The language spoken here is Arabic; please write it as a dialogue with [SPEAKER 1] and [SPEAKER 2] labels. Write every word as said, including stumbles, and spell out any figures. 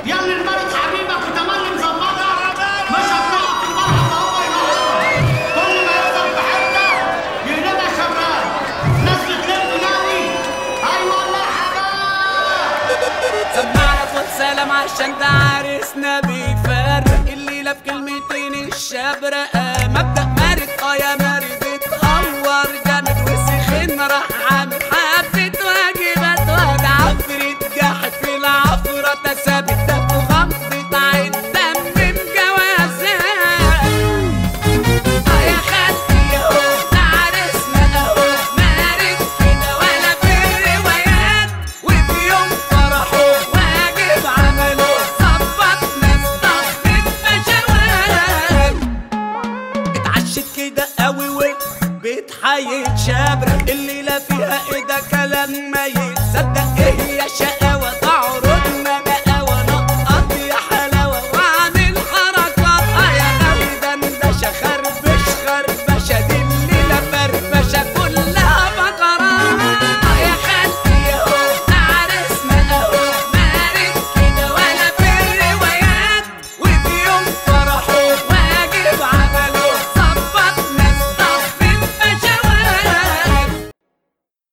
[SPEAKER 1] يا اللي انطرت حبيبك وتملي مظبطها مش هتطلع في الملعب وهو ينقطها. كل ما يكسب في حته يقلبها شغال. ناس بتلف ناوي ايوه والله حاجه.
[SPEAKER 2] سمعنا خد سلام عشان ده عريسنا بيفرق الليله في كلمتين الشاب رقامك